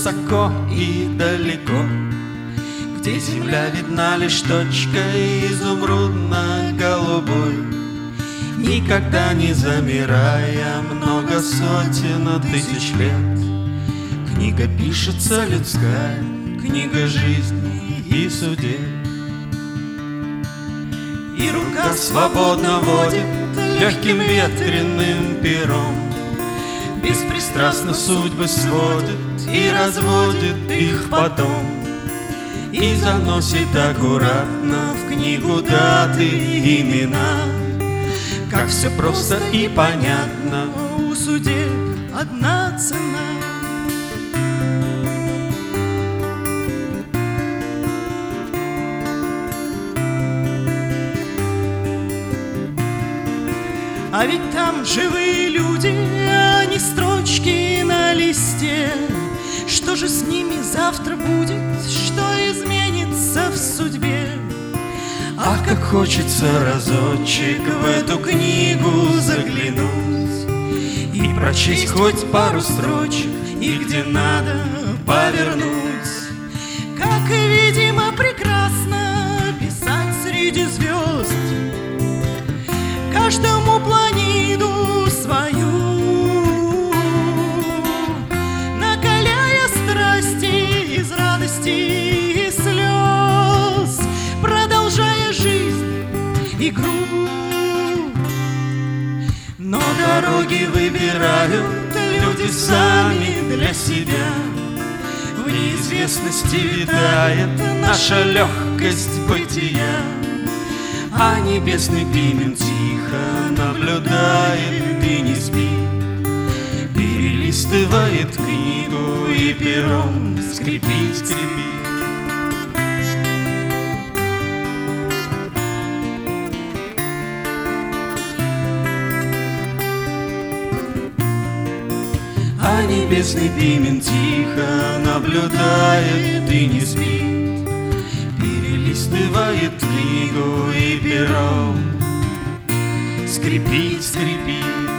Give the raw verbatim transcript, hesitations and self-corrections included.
высоко и далеко, где земля видна лишь точкой изумрудно-голубой, никогда не замирая много сотен тысяч лет. Книга пишется людская, книга жизни и судеб. И рука свободно водит легким ветреным пером, беспристрастно судьбы сводит и разводит их потом, и заносит аккуратно в книгу даты, имена. Как все просто и понятно, у судеб одна цена. А ведь там живые люди, а не строчки на листе. Что же с ними завтра будет, что изменится в судьбе? Ах, как хочется разочек в эту книгу заглянуть и прочесть хоть пару строчек, и где надо повернуть. Как, видимо, прекрасно писать среди звезд, каждому планету свою, накаляя страсти из радости и слез, продолжая жизнь, игру. Но дороги выбирают люди сами для себя. В неизвестности витает наша легкость бытия, а небесный Пимен тихо наблюдает и не спит, перелистывает книгу и пером скрипит, скрипит. А небесный Пимен тихо наблюдает и не спит, перелистывает книгу и пером скрипит, скрипит.